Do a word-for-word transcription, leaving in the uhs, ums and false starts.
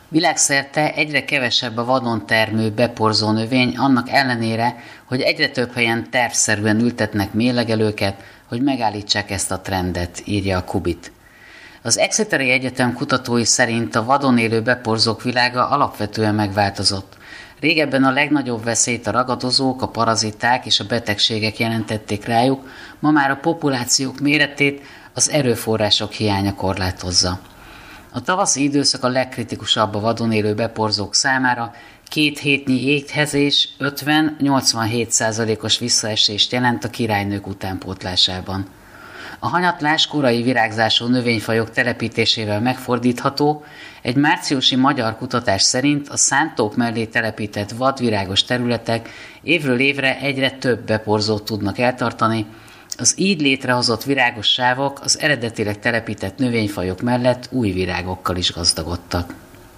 Világszerte egyre kevesebb a vadon termő, beporzó növény, annak ellenére, hogy egyre több helyen tervszerűen ültetnek méhlegelőket, hogy megállítsák ezt a trendet, írja a Kubit. Az Exeteri Egyetem kutatói szerint a vadon élő beporzók világa alapvetően megváltozott. Régebben a legnagyobb veszélyt a ragadozók, a paraziták és a betegségek jelentették rájuk, ma már a populációk méretét az erőforrások hiánya korlátozza. A tavaszi időszak a legkritikusabb a vadon élő beporzók számára, két hétnyi éghezés ötven-nyolcvanhét százalékos visszaesést jelent a királynők utánpótlásában. A hanyatlás korai virágzású növényfajok telepítésével megfordítható, egy márciusi magyar kutatás szerint a szántók mellé telepített vadvirágos területek évről évre egyre több beporzót tudnak eltartani, az így létrehozott virágos sávok az eredetileg telepített növényfajok mellett új virágokkal is gazdagodtak.